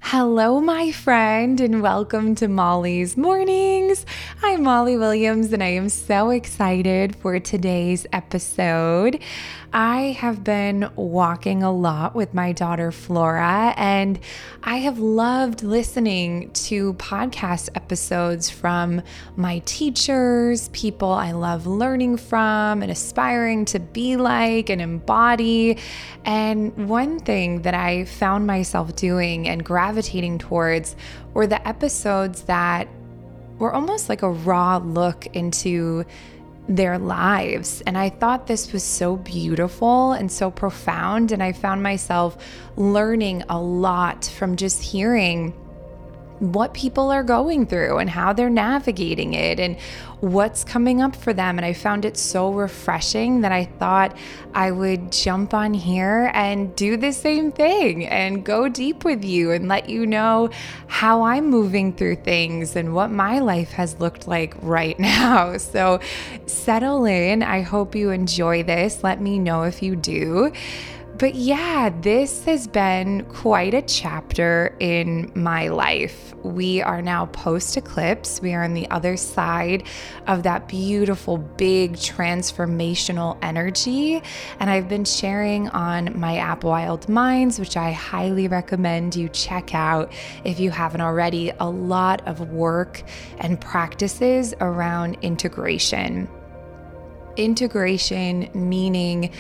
Hello, my friend, and welcome to Molly's Mornings. I'm Molly Williams, and I am so excited for today's episode. I have been walking a lot with my daughter Flora, and I have loved listening to podcast episodes from my teachers, people I love learning from and aspiring to be like and embody. And one thing that I found myself doing and gravitating towards were the episodes that were almost like a raw look into their lives. And I thought this was so beautiful and so profound. And I found myself learning a lot from just hearing what people are going through and how they're navigating it and what's coming up for them. And I found it so refreshing that I thought I would jump on here and do the same thing and go deep with you and let you know how I'm moving through things and what my life has looked like right now. So settle in. I hope you enjoy this. Let me know if you do. But yeah, this has been quite a chapter in my life. We are now post-eclipse. We are on the other side of that beautiful, big, transformational energy. And I've been sharing on my app Wild Minds, which I highly recommend you check out if you haven't already, a lot of work and practices around integration. Integration meaning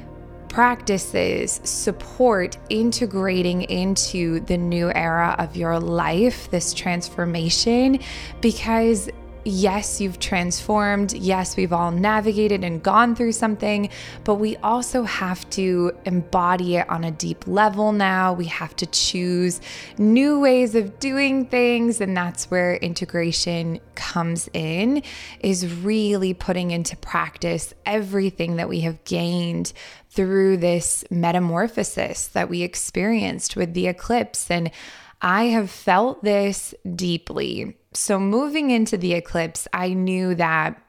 practices, support, integrating into the new era of your life, this transformation, because yes, you've transformed. Yes, we've all navigated and gone through something, but we also have to embody it on a deep level now. We have to choose new ways of doing things. And that's where integration comes in, is really putting into practice everything that we have gained through this metamorphosis that we experienced with the eclipse. And I have felt this deeply. So moving into the eclipse, I knew that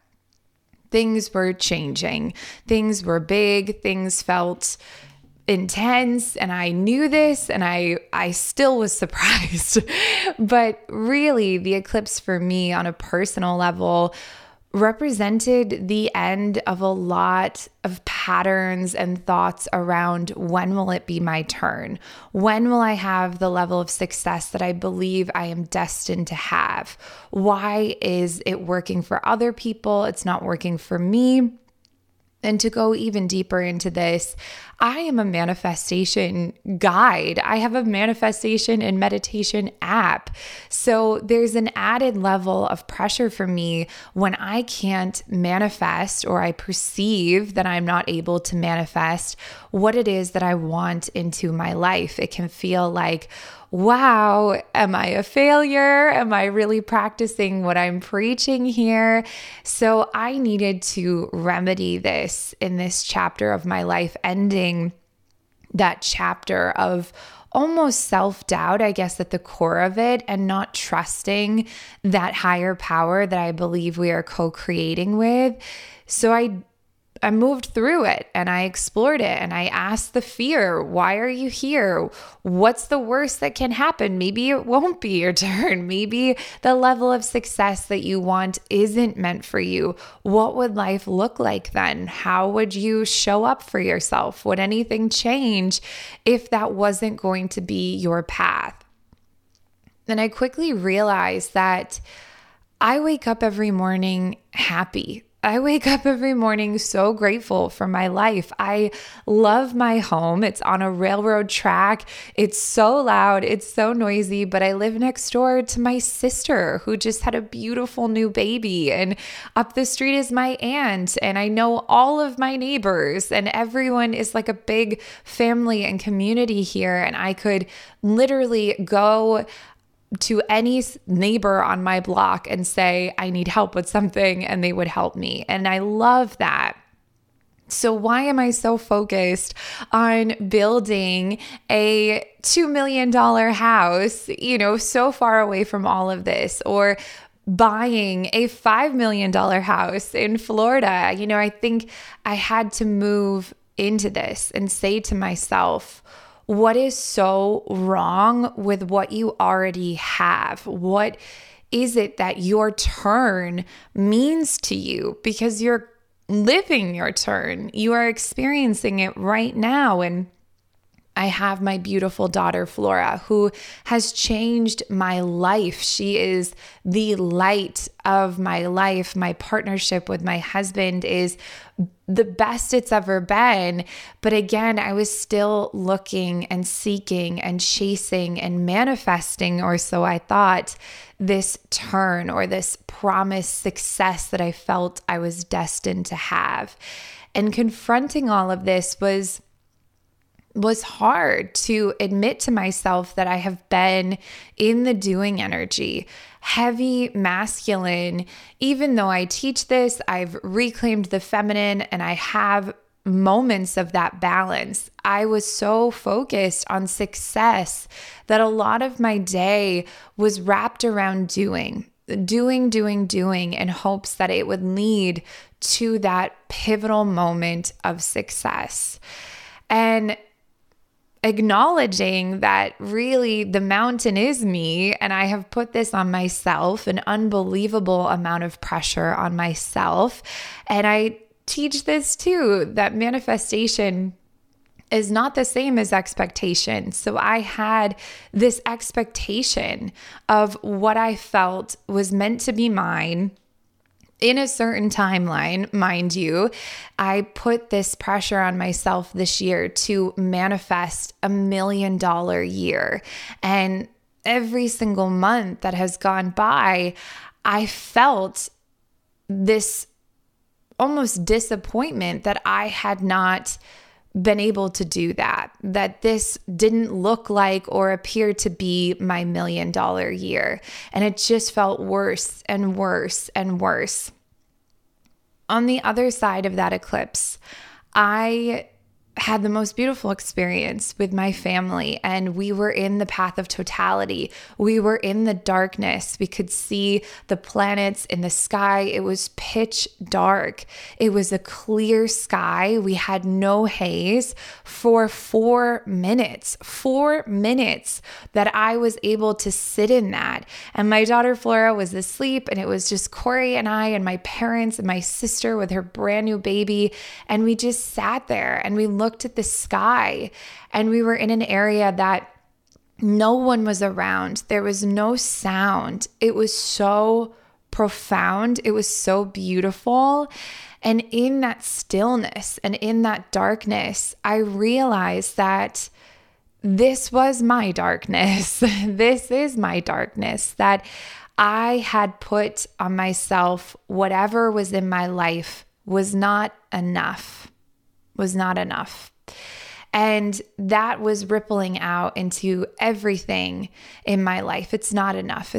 things were changing. Things were big. Things felt intense. And I knew this, and I still was surprised. But really, the eclipse for me on a personal level represented the end of a lot of patterns and thoughts around when will it be my turn? When will I have the level of success that I believe I am destined to have? Why is it working for other people? It's not working for me. And to go even deeper into this, I am a manifestation guide. I have a manifestation and meditation app. So there's an added level of pressure for me when I can't manifest, or I perceive that I'm not able to manifest what it is that I want into my life. It can feel like, wow, am I a failure? Am I really practicing what I'm preaching here? So I needed to remedy this in this chapter of my life, ending that chapter of almost self-doubt, I guess, at the core of it, and not trusting that higher power that I believe we are co-creating with. So I moved through it and I explored it, and I asked the fear, why are you here? What's the worst that can happen? Maybe it won't be your turn. Maybe the level of success that you want isn't meant for you. What would life look like then? How would you show up for yourself? Would anything change if that wasn't going to be your path? And I quickly realized that I wake up every morning happy. I wake up every morning so grateful for my life. I love my home. It's on a railroad track. It's so loud. It's so noisy, but I live next door to my sister who just had a beautiful new baby. And up the street is my aunt. And I know all of my neighbors, and everyone is like a big family and community here. And I could literally go to any neighbor on my block and say, I need help with something, and they would help me. And I love that. So why am I so focused on building a $2 million house, so far away from all of this, or buying a $5 million house in Florida? I think I had to move into this and say to myself, what is so wrong with what you already have? What is it that your turn means to you? Because you're living your turn. You are experiencing it right now. And I have my beautiful daughter, Flora, who has changed my life. She is the light of my life. My partnership with my husband is the best it's ever been. But again, I was still looking and seeking and chasing and manifesting, or so I thought, this turn or this promised success that I felt I was destined to have. And confronting all of this was hard to admit to myself that I have been in the doing energy, heavy masculine. Even though I teach this, I've reclaimed the feminine and I have moments of that balance. I was so focused on success that a lot of my day was wrapped around doing in hopes that it would lead to that pivotal moment of success. And acknowledging that really the mountain is me, and I have put this on myself, an unbelievable amount of pressure on myself. And I teach this too, that manifestation is not the same as expectation. So I had this expectation of what I felt was meant to be mine in a certain timeline, mind you. I put this pressure on myself this year to manifest $1 million year. And every single month that has gone by, I felt this almost disappointment that I had not been able to do that this didn't look like or appear to be my $1 million year. And it just felt worse and worse and worse. On the other side of that eclipse, I had the most beautiful experience with my family, and we were in the path of totality. We were in the darkness. We could see the planets in the sky. It was pitch dark. It was a clear sky. We had no haze for 4 minutes that I was able to sit in that. And my daughter Flora was asleep, and it was just Corey and I and my parents and my sister with her brand new baby. And we just sat there and we looked at the sky, and we were in an area that no one was around. There was no sound. It was so profound. It was so beautiful. And in that stillness and in that darkness, I realized that this was my darkness. This is my darkness, that I had put on myself whatever was in my life was not enough. And that was rippling out into everything in my life. It's not enough.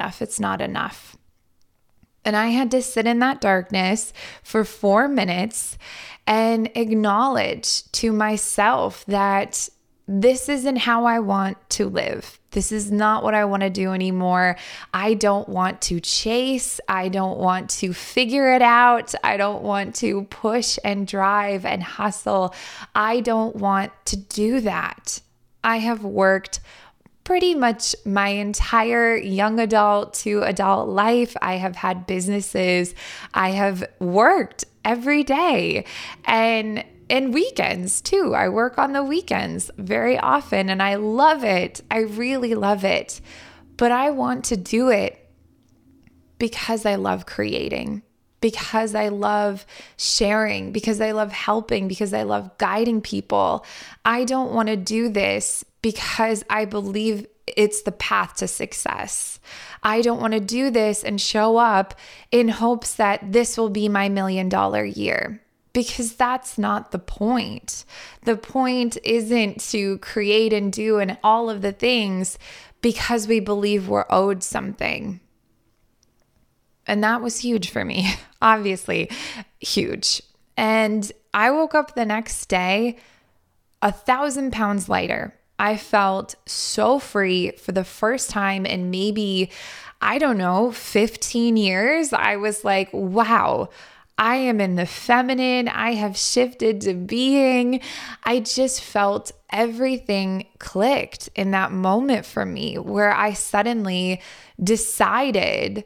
And I had to sit in that darkness for 4 minutes and acknowledge to myself that this isn't how I want to live. This is not what I want to do anymore. I don't want to chase. I don't want to figure it out. I don't want to push and drive and hustle. I don't want to do that. I have worked pretty much my entire young adult to adult life. I have had businesses. I have worked every day and weekends too. I work on the weekends very often and I love it. I really love it. But I want to do it because I love creating, because I love sharing, because I love helping, because I love guiding people. I don't want to do this because I believe it's the path to success. I don't want to do this and show up in hopes that this will be my $1 million year. Because that's not the point. The point isn't to create and do and all of the things because we believe we're owed something. And that was huge for me, obviously huge. And I woke up the next day 1,000 pounds lighter. I felt so free for the first time in maybe, 15 years. I was like, wow, I am in the feminine. I have shifted to being. I just felt everything clicked in that moment for me where I suddenly decided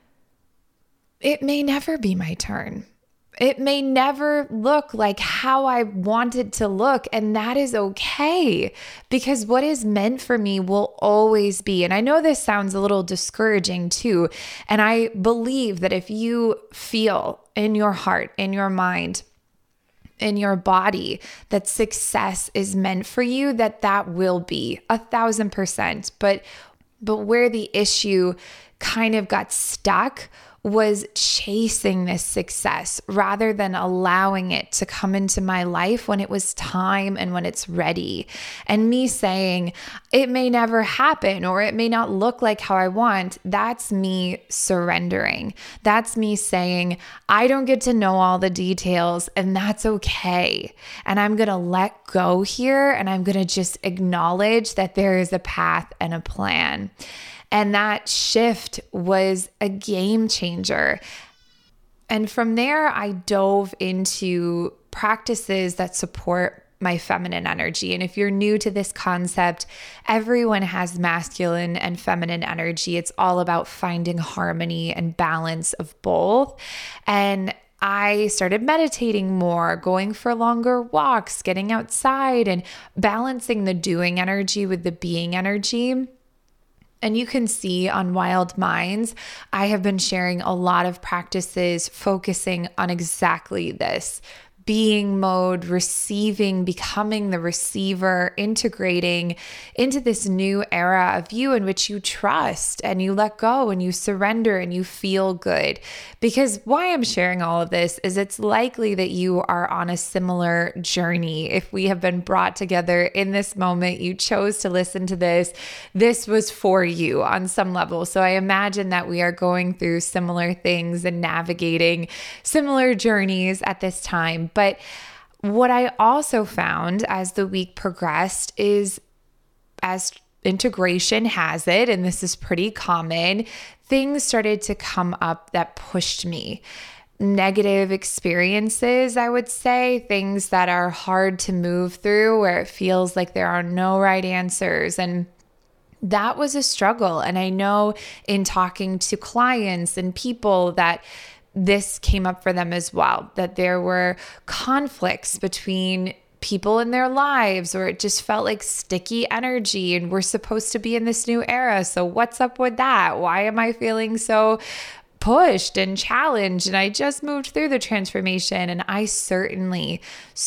it may never be my turn. It may never look like how I want it to look, and that is okay because what is meant for me will always be. And I know this sounds a little discouraging too, and I believe that if you feel in your heart, in your mind, in your body that success is meant for you, that will be 1,000%. But where the issue kind of got stuck was chasing this success rather than allowing it to come into my life when it was time and when it's ready. And me saying, it may never happen or it may not look like how I want, that's me surrendering. That's me saying, I don't get to know all the details and that's okay. And I'm going to let go here and I'm going to just acknowledge that there is a path and a plan. And that shift was a game changer. And from there, I dove into practices that support my feminine energy. And if you're new to this concept, everyone has masculine and feminine energy. It's all about finding harmony and balance of both. And I started meditating more, going for longer walks, getting outside, and balancing the doing energy with the being energy. And you can see on Wild Minds, I have been sharing a lot of practices focusing on exactly this. Being mode, receiving, becoming the receiver, integrating into this new era of you in which you trust and you let go and you surrender and you feel good. Because why I'm sharing all of this is it's likely that you are on a similar journey. If we have been brought together in this moment, you chose to listen to this, this was for you on some level. So I imagine that we are going through similar things and navigating similar journeys at this time. But what I also found as the week progressed is, as integration has it, and this is pretty common, things started to come up that pushed me. Negative experiences, I would say, things that are hard to move through, where it feels like there are no right answers. And that was a struggle. And I know in talking to clients and people that this came up for them as well, that there were conflicts between people in their lives, or it just felt like sticky energy and we're supposed to be in this new era. So what's up with that? Why am I feeling so pushed and challenged? And I just moved through the transformation and I certainly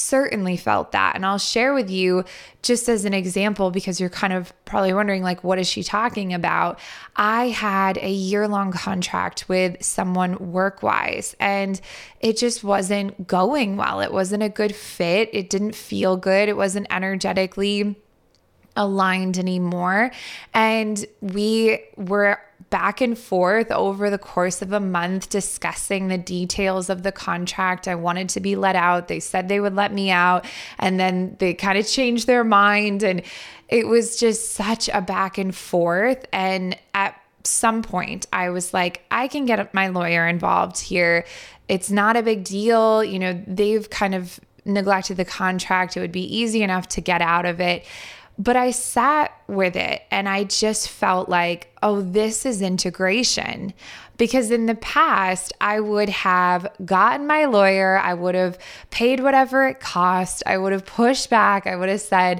felt that. And I'll share with you just as an example, because you're kind of probably wondering, like, what is she talking about? I had a year-long contract with someone work-wise, and it just wasn't going well. It wasn't a good fit. It didn't feel good. It wasn't energetically aligned anymore. And we were back and forth over the course of a month discussing the details of the contract. I wanted to be let out. They said they would let me out, and then they kind of changed their mind. And it was just such a back and forth. And at some point I was like, I can get my lawyer involved here. It's not a big deal. You know, they've kind of neglected the contract. It would be easy enough to get out of it. But I sat with it and I just felt like, oh, this is integration. Because in the past, I would have gotten my lawyer, I would have paid whatever it cost, I would have pushed back, I would have said,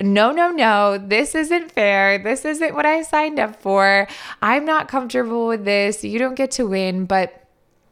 no, this isn't fair, this isn't what I signed up for, I'm not comfortable with this, you don't get to win. But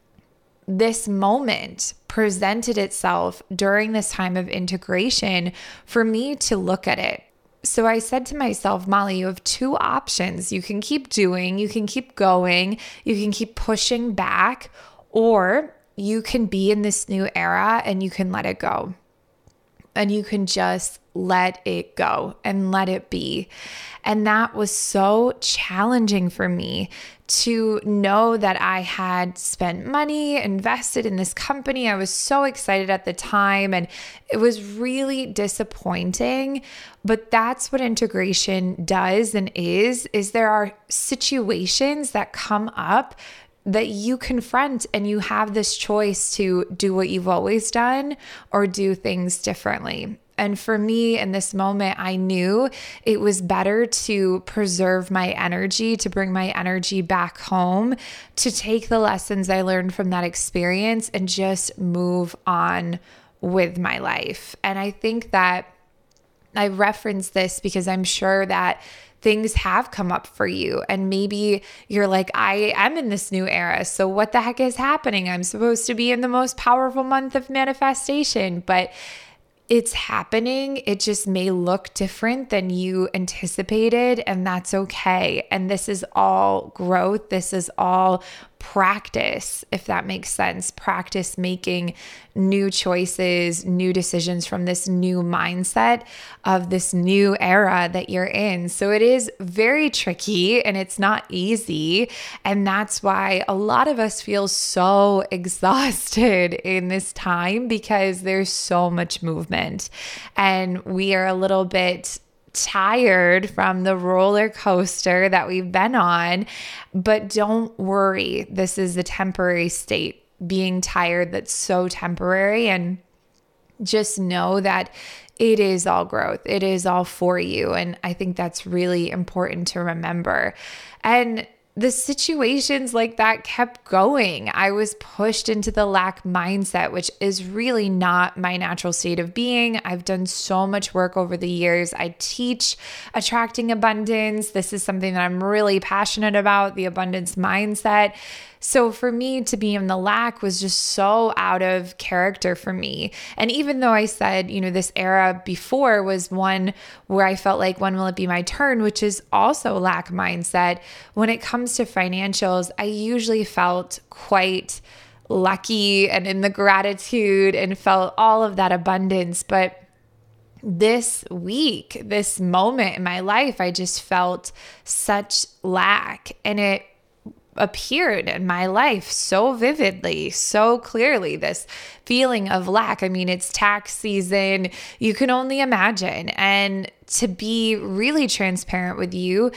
this moment presented itself during this time of integration for me to look at it. So I said to myself, Molly, you have two options. You can keep doing, you can keep going, you can keep pushing back, or you can be in this new era and you can let it go. And you can just let it go and let it be. And that was so challenging for me to know that I had spent money, invested in this company. I was so excited at the time, and it was really disappointing. But that's what integration does and is there are situations that come up that you confront, and you have this choice to do what you've always done or do things differently. And for me in this moment, I knew it was better to preserve my energy, to bring my energy back home, to take the lessons I learned from that experience and just move on with my life. And I think that I reference this because I'm sure that things have come up for you, and maybe you're like, I am in this new era, so what the heck is happening? I'm supposed to be in the most powerful month of manifestation, but it's happening. It just may look different than you anticipated, and that's okay. And this is all growth. This is all practice, if that makes sense. Practice making new choices, new decisions from this new mindset of this new era that you're in. So it is very tricky and it's not easy. And that's why a lot of us feel so exhausted in this time, because there's so much movement and we are a little bit tired from the roller coaster that we've been on. But don't worry, this is a temporary state. Being tired, that's so temporary. And just know that it is all growth. It is all for you. And I think that's really important to remember. And the situations like that kept going. I was pushed into the lack mindset, which is really not my natural state of being. I've done so much work over the years. I teach attracting abundance. This is something that I'm really passionate about, the abundance mindset. So for me to be in the lack was just so out of character for me. And even though I said, this era before was one where I felt like, when will it be my turn, which is also lack mindset. When it comes to financials, I usually felt quite lucky and in the gratitude and felt all of that abundance. But this week, this moment in my life, I just felt such lack, and it appeared in my life so vividly, so clearly, this feeling of lack. I mean, it's tax season. You can only imagine. And to be really transparent with you,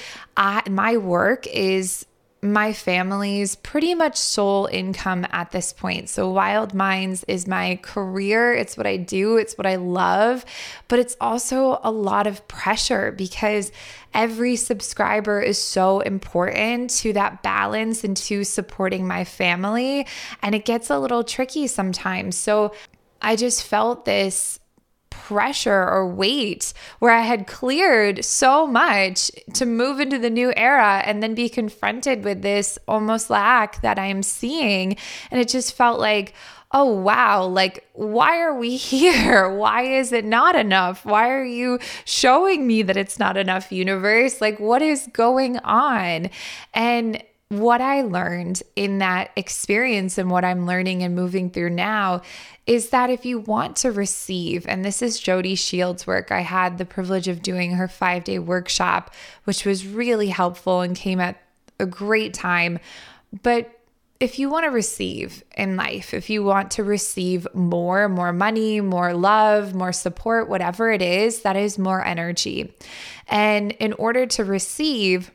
my work is my family's pretty much sole income at this point. So Wild Minds is my career. It's what I do. It's what I love. But it's also a lot of pressure, because every subscriber is so important to that balance and to supporting my family. And it gets a little tricky sometimes. So I just felt this pressure or weight where I had cleared so much to move into the new era and then be confronted with this almost lack that I am seeing. And it just felt like, oh, wow, like, why are we here? Why is it not enough? Why are you showing me that it's not enough, universe? Like, what is going on? And what I learned in that experience, and what I'm learning and moving through now, is that if you want to receive, and this is Jody Shields' work, I had the privilege of doing her 5-day workshop, which was really helpful and came at a great time. But if you want to receive in life, if you want to receive more money, more love, more support, whatever it is, that is more energy. And in order to receive,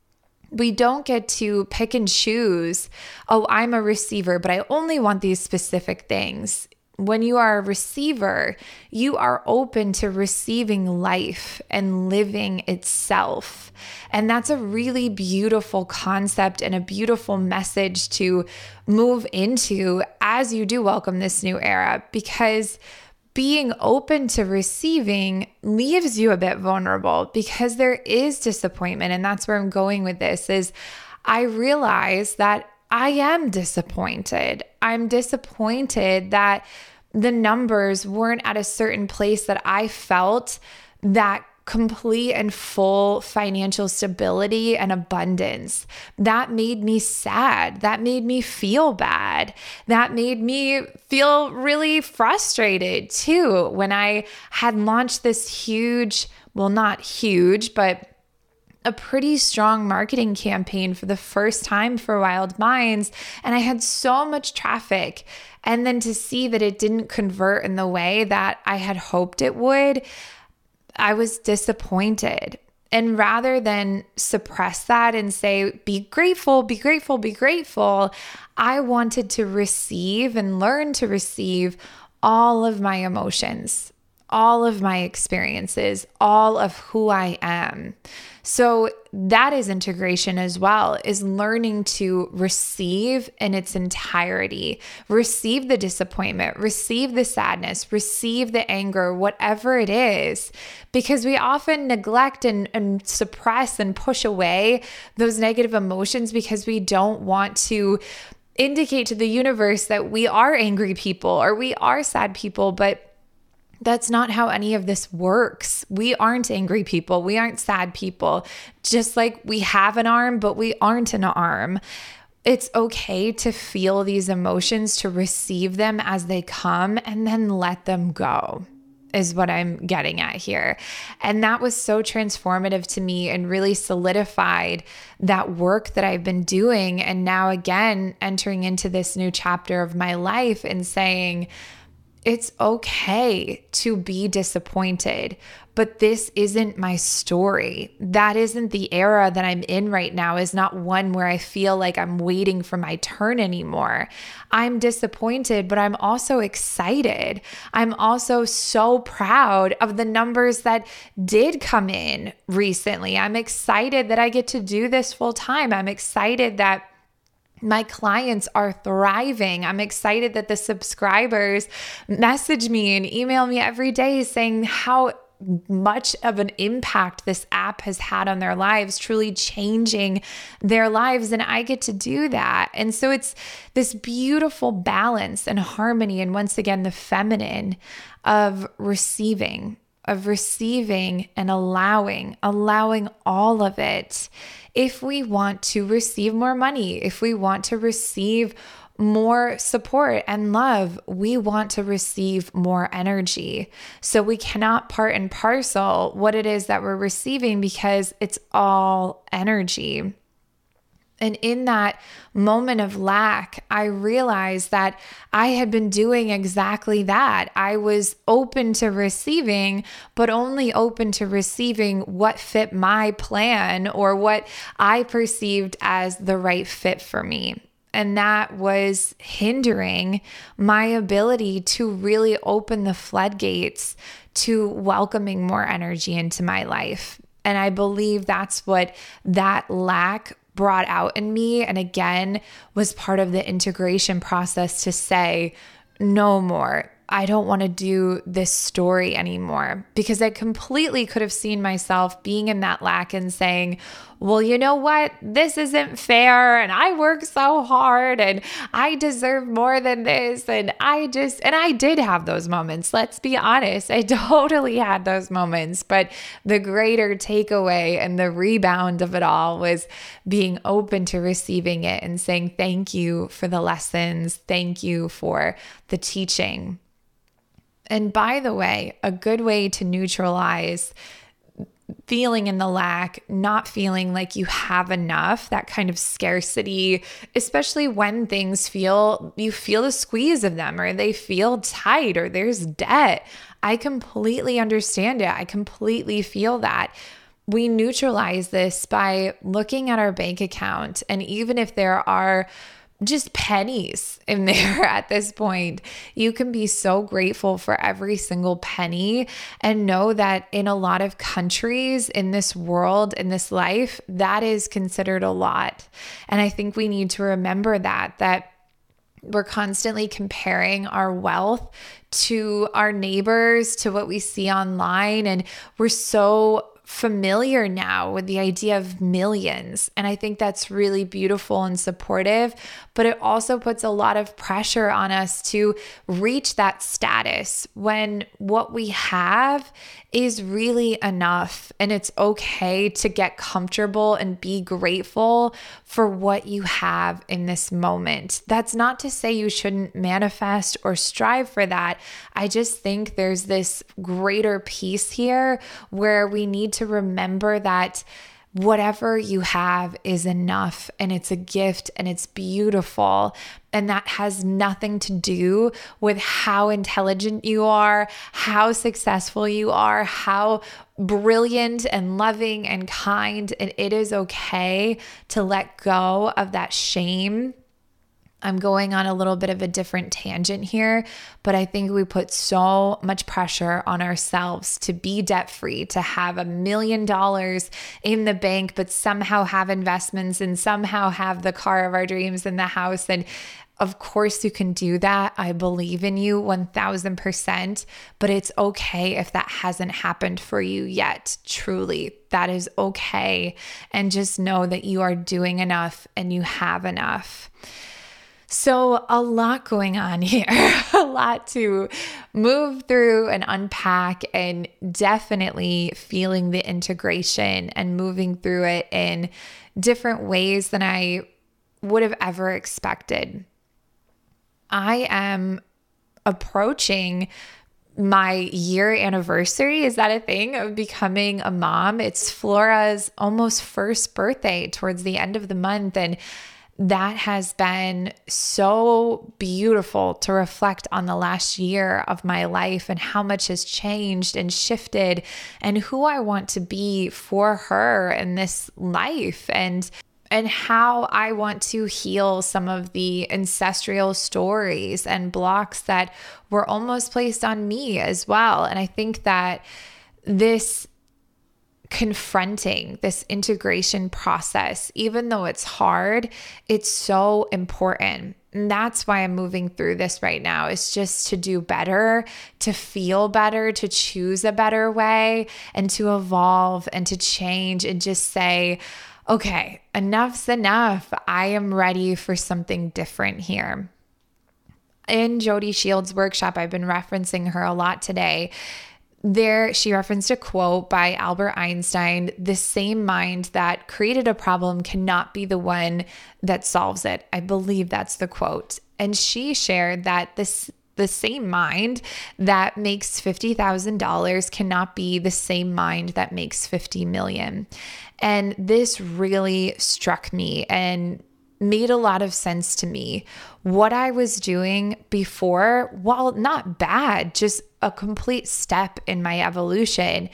we don't get to pick and choose, oh, I'm a receiver, but I only want these specific things. When you are a receiver, you are open to receiving life and living itself. And that's a really beautiful concept and a beautiful message to move into as you do welcome this new era, because being open to receiving leaves you a bit vulnerable, because there is disappointment. And that's where I'm going with this, is I realize that I am disappointed. I'm disappointed that the numbers weren't at a certain place that I felt that complete and full financial stability and abundance. That made me sad. That made me feel bad. That made me feel really frustrated too, when I had launched this huge, well, not huge, but a pretty strong marketing campaign for the first time for Wild Minds. And I had so much traffic. And then to see that it didn't convert in the way that I had hoped it would, I was disappointed. And rather than suppress that and say, be grateful, be grateful, be grateful, I wanted to receive and learn to receive all of my emotions, all of my experiences, all of who I am. So that is integration as well, is learning to receive in its entirety, receive the disappointment, receive the sadness, receive the anger, whatever it is, because we often neglect and suppress and push away those negative emotions because we don't want to indicate to the universe that we are angry people or we are sad people, but that's not how any of this works. We aren't angry people. We aren't sad people. Just like we have an arm, but we aren't an arm. It's okay to feel these emotions, to receive them as they come, and then let them go, is what I'm getting at here. And that was so transformative to me and really solidified that work that I've been doing. And now again, entering into this new chapter of my life and saying, it's okay to be disappointed, but this isn't my story. That isn't the era that I'm in right now, is not one where I feel like I'm waiting for my turn anymore. I'm disappointed, but I'm also excited. I'm also so proud of the numbers that did come in recently. I'm excited that I get to do this full time. I'm excited that my clients are thriving. I'm excited that the subscribers message me and email me every day saying how much of an impact this app has had on their lives, truly changing their lives. And I get to do that. And so it's this beautiful balance and harmony. And once again, the feminine of receiving and allowing all of it. If we want to receive more money, if we want to receive more support and love, we want to receive more energy. So we cannot part and parcel what it is that we're receiving because it's all energy. And in that moment of lack, I realized that I had been doing exactly that. I was open to receiving, but only open to receiving what fit my plan or what I perceived as the right fit for me. And that was hindering my ability to really open the floodgates to welcoming more energy into my life. And I believe that's what that lack brought out in me, and again was part of the integration process to say, no more. I don't want to do this story anymore, because I completely could have seen myself being in that lack and saying, well, you know what? This isn't fair. And I work so hard and I deserve more than this. And I did have those moments. Let's be honest. I totally had those moments. But the greater takeaway and the rebound of it all was being open to receiving it and saying, thank you for the lessons. Thank you for the teaching. And by the way, a good way to neutralize feeling in the lack, not feeling like you have enough, that kind of scarcity, especially when you feel the squeeze of them, or they feel tight, or there's debt. I completely understand it. I completely feel that. We neutralize this by looking at our bank account. And even if there are just pennies in there at this point, you can be so grateful for every single penny and know that in a lot of countries in this world, in this life, that is considered a lot. And I think we need to remember that we're constantly comparing our wealth to our neighbors, to what we see online. And we're so familiar now with the idea of millions. And I think that's really beautiful and supportive, but it also puts a lot of pressure on us to reach that status when what we have is really enough. And it's okay to get comfortable and be grateful for what you have in this moment. That's not to say you shouldn't manifest or strive for that. I just think there's this greater piece here where we need to remember that whatever you have is enough, and it's a gift and it's beautiful. And that has nothing to do with how intelligent you are, how successful you are, how brilliant and loving and kind. And it is okay to let go of that shame. I'm going on a little bit of a different tangent here, but I think we put so much pressure on ourselves to be debt-free, to have $1 million in the bank, but somehow have investments and somehow have the car of our dreams and the house. And of course you can do that. I believe in you 1000%, but it's okay if that hasn't happened for you yet. Truly, that is okay. And just know that you are doing enough and you have enough. So a lot going on here, a lot to move through and unpack, and definitely feeling the integration and moving through it in different ways than I would have ever expected. I am approaching my year anniversary. Is that a thing of becoming a mom? It's Flora's almost first birthday towards the end of the month. And that has been so beautiful to reflect on the last year of my life and how much has changed and shifted and who I want to be for her in this life, and how I want to heal some of the ancestral stories and blocks that were almost placed on me as well. And I think that this confronting this integration process, even though it's hard, it's so important. And that's why I'm moving through this right now. It's just to do better, to feel better, to choose a better way, and to evolve and to change and just say, okay, enough's enough. I am ready for something different here. In Jody Shields' workshop, I've been referencing her a lot today. There, she referenced a quote by Albert Einstein: "The same mind that created a problem cannot be the one that solves it." I believe that's the quote. And she shared that the same mind that makes $50,000 cannot be the same mind that makes 50 million. And this really struck me and made a lot of sense to me. What I was doing before, while not bad, just a complete step in my evolution,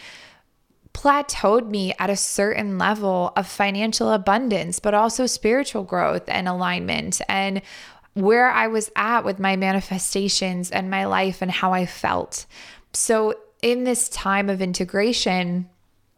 plateaued me at a certain level of financial abundance, but also spiritual growth and alignment, and where I was at with my manifestations and my life and how I felt. So in this time of integration,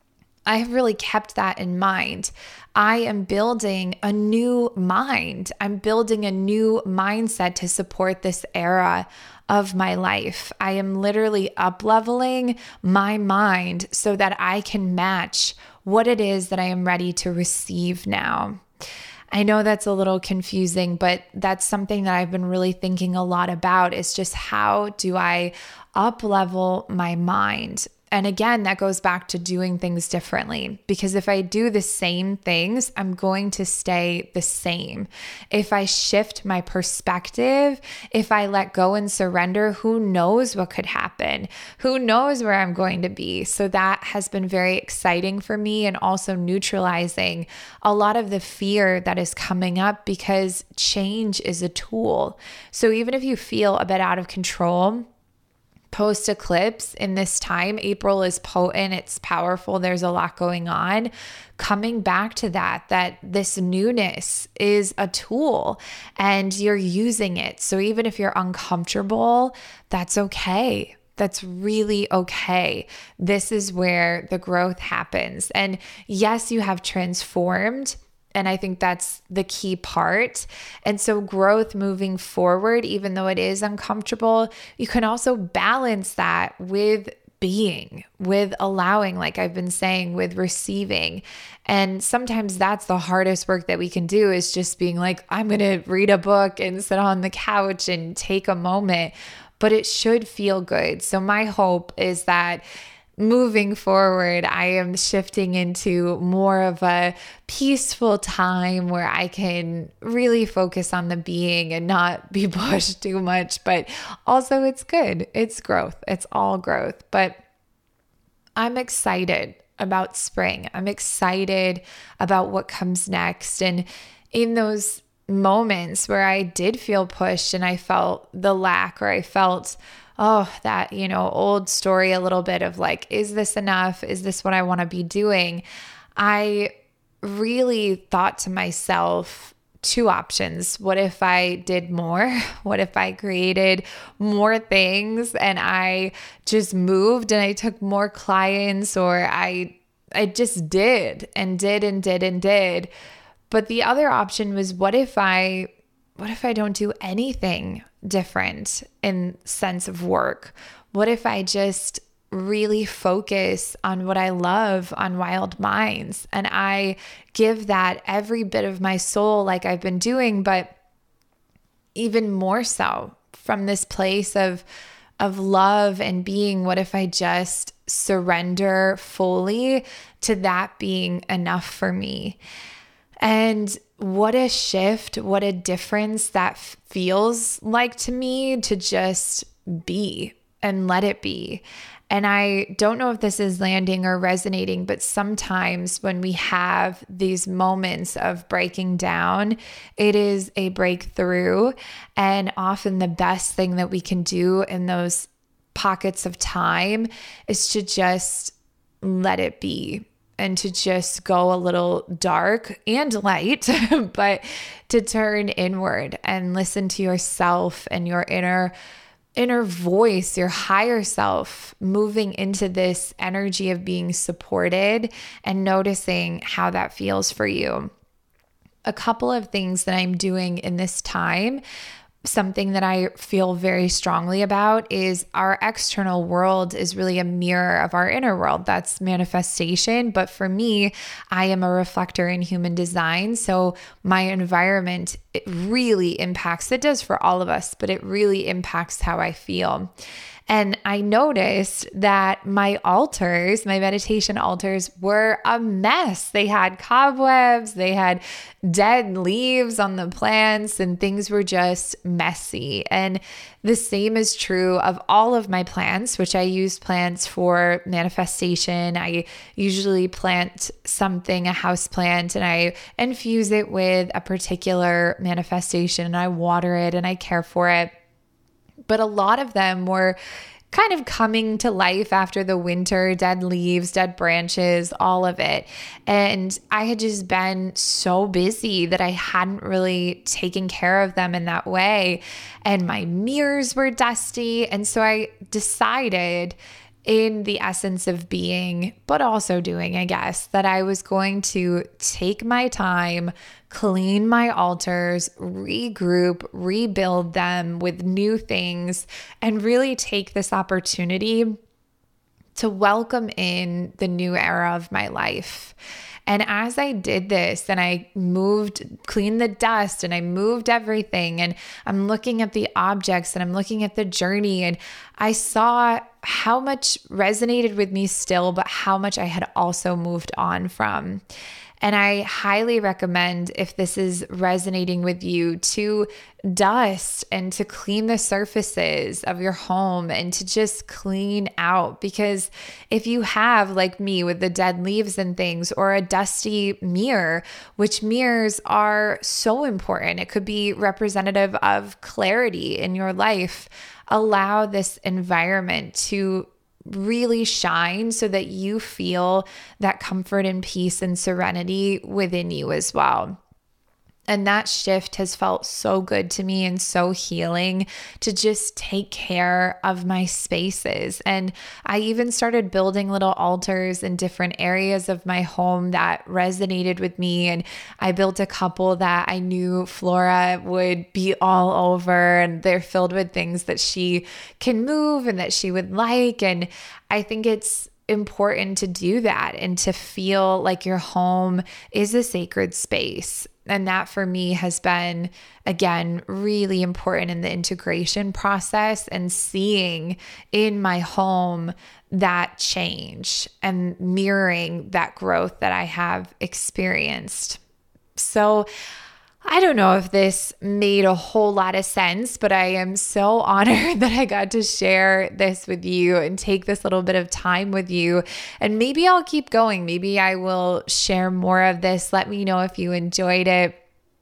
I have really kept that in mind. I am building a new mind. I'm building a new mindset to support this era of my life. I am literally up-leveling my mind so that I can match what it is that I am ready to receive now. I know that's a little confusing, but that's something that I've been really thinking a lot about, is just how do I up-level my mind? And again, that goes back to doing things differently, because if I do the same things, I'm going to stay the same. If I shift my perspective, if I let go and surrender, who knows what could happen? Who knows where I'm going to be? So that has been very exciting for me, and also neutralizing a lot of the fear that is coming up, because change is a tool. So even if you feel a bit out of control, post-eclipse in this time, April is potent, it's powerful, there's a lot going on. Coming back to that this newness is a tool and you're using it. So even if you're uncomfortable, that's okay. That's really okay. This is where the growth happens. And yes, you have transformed. And I think that's the key part. And so growth moving forward, even though it is uncomfortable, you can also balance that with being, with allowing, like I've been saying, with receiving. And sometimes that's the hardest work that we can do, is just being like, I'm going to read a book and sit on the couch and take a moment, but it should feel good. So my hope is that moving forward, I am shifting into more of a peaceful time where I can really focus on the being and not be pushed too much. But also it's good. It's growth. It's all growth. But I'm excited about spring. I'm excited about what comes next. And in those moments where I did feel pushed and I felt the lack, or I felt, that, old story a little bit of like, is this enough? Is this what I want to be doing? I really thought to myself, two options. What if I did more? What if I created more things and I just moved and I took more clients, or I just did and did and did and did. But the other option was, what if I don't do anything different in sense of work? What if I just really focus on what I love, on Wild Minds, and I give that every bit of my soul like I've been doing, but even more so from this place of love and being? What if I just surrender fully to that being enough for me? And what a shift, what a difference that feels like to me, to just be and let it be. And I don't know if this is landing or resonating, but sometimes when we have these moments of breaking down, it is a breakthrough. And often the best thing that we can do in those pockets of time is to just let it be, and to just go a little dark and light, but to turn inward and listen to yourself and your inner voice, your higher self, moving into this energy of being supported and noticing how that feels for you. A couple of things that I'm doing in this time, something that I feel very strongly about, is our external world is really a mirror of our inner world. That's manifestation. But for me, I am a reflector in human design. So my environment, it really impacts, it does for all of us, but it really impacts how I feel. And I noticed that my altars, my meditation altars, were a mess. They had cobwebs, they had dead leaves on the plants, and things were just messy. And the same is true of all of my plants, which I use plants for manifestation. I usually plant something, a house plant, and I infuse it with a particular manifestation, and I water it and I care for it. But a lot of them were kind of coming to life after the winter, dead leaves, dead branches, all of it. And I had just been so busy that I hadn't really taken care of them in that way. And my mirrors were dusty. And so I decided, in the essence of being, but also doing, I guess, that I was going to take my time, clean my altars, regroup, rebuild them with new things, and really take this opportunity to welcome in the new era of my life. And as I did this, and I cleaned the dust, and I moved everything, and I'm looking at the objects, and I'm looking at the journey, and I saw how much resonated with me still, but how much I had also moved on from. And I highly recommend, if this is resonating with you, to dust and to clean the surfaces of your home and to just clean out. Because if you have, like me, with the dead leaves and things, or a dusty mirror, which mirrors are so important, it could be representative of clarity in your life. Allow this environment to really shine so that you feel that comfort and peace and serenity within you as well. And that shift has felt so good to me and so healing, to just take care of my spaces. And I even started building little altars in different areas of my home that resonated with me. And I built a couple that I knew Flora would be all over, and they're filled with things that she can move and that she would like. And I think it's important to do that and to feel like your home is a sacred space. And that for me has been, again, really important in the integration process, and seeing in my home that change and mirroring that growth that I have experienced. So I don't know if this made a whole lot of sense, but I am so honored that I got to share this with you and take this little bit of time with you. And maybe I'll keep going. Maybe I will share more of this. Let me know if you enjoyed it.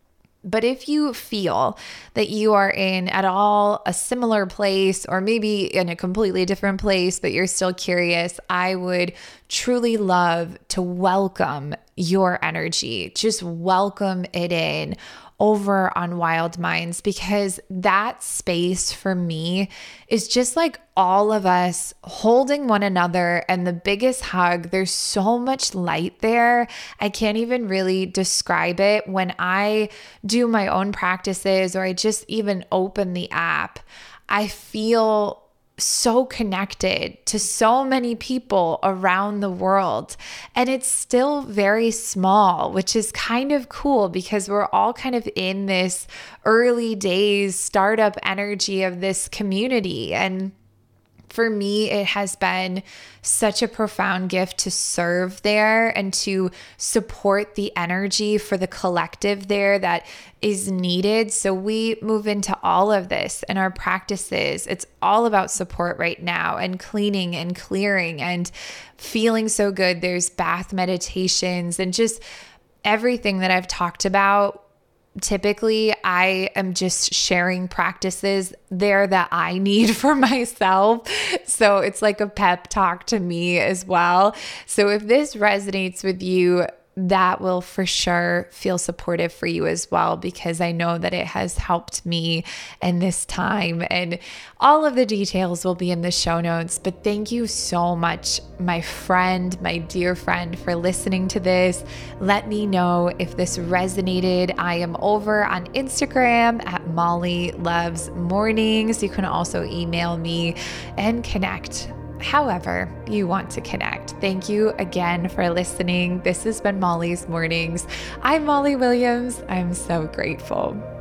But if you feel that you are in at all a similar place, or maybe in a completely different place, but you're still curious, I would truly love to welcome your energy. Just welcome it in over on Wild Minds, because that space for me is just like all of us holding one another and the biggest hug. There's so much light there. I can't even really describe it. When I do my own practices, or I just even open the app, I feel so connected to so many people around the world. And it's still very small, which is kind of cool, because we're all kind of in this early days startup energy of this community. And for me, it has been such a profound gift to serve there and to support the energy for the collective there that is needed. So we move into all of this in our practices. It's all about support right now, and cleaning and clearing and feeling so good. There's bath meditations and just everything that I've talked about. Typically, I am just sharing practices there that I need for myself. So it's like a pep talk to me as well. So if this resonates with you, that will for sure feel supportive for you as well, because I know that it has helped me in this time. And all of the details will be in the show notes. But thank you so much, my friend, my dear friend, for listening to this. Let me know if this resonated. I am over on Instagram at Molly Loves Mornings. You can also email me and connect however you want to connect. Thank you again for listening. This has been Molly's Mornings. I'm Molly Williams. I'm so grateful.